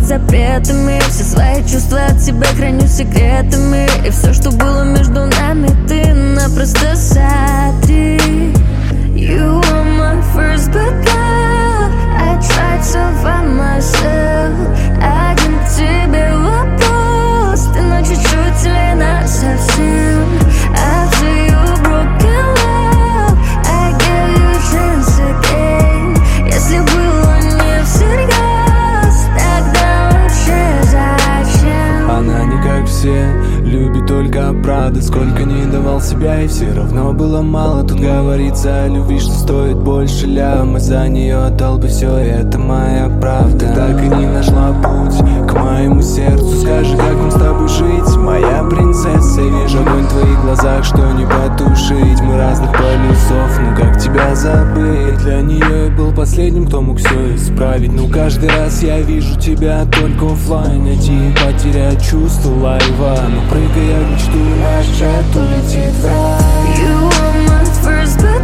запретами. Все свои чувства от тебя храню секретами. И все, что было между нами, ты напросто сотри. You were my first bad love. I tried to find myself. Один к тебе вопрос. Ты на чуть-чуть или на совсем? After you broken love, I gave you a chance again. Если было не всерьез, тогда лучше зачем? Она не как все, любит только правда. Сколько не давал себя, и все равно было мало. Тут говорится о любви, что стоит больше ляма. За нее отдал бы все, и это моя правда. Ты так и не нашла путь к моему сердцу. Скажи, как нам с тобой жить, моя принцесса? Я вижу огонь в твоих глазах, что не потушить. Мы разных полюсов, ну как тебя забыть? Для нее я был последним, кто мог все исправить. Ну каждый раз я вижу тебя только оффлайн. Найти и потерять чувство лайва. Но прыгая в мечту, наш чат улетит в рай. You were my first bad